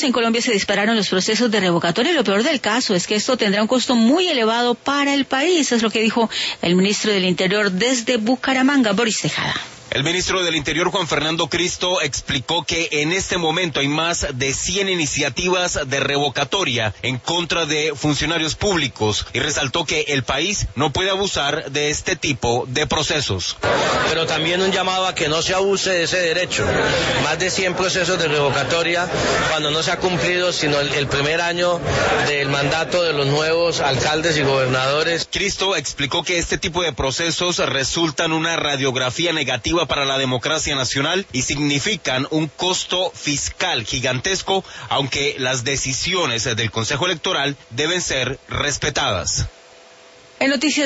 en Colombia se dispararon los procesos de revocatoria y lo peor del caso es que esto tendrá un costo muy elevado para el país, es lo que dijo el ministro del Interior desde Bucaramanga, Boris Tejada. El ministro del Interior, Juan Fernando Cristo, explicó que en este momento hay más de 100 iniciativas de revocatoria en contra de funcionarios públicos y resaltó que el país no puede abusar de este tipo de procesos. Pero también un llamado a que no se abuse de ese derecho. Más de 100 procesos de revocatoria cuando no se ha cumplido sino el primer año del mandato de los nuevos alcaldes y gobernadores. Cristo explicó que este tipo de procesos resultan una radiografía negativa para la democracia nacional y significan un costo fiscal gigantesco, aunque las decisiones del Consejo Electoral deben ser respetadas. En noticias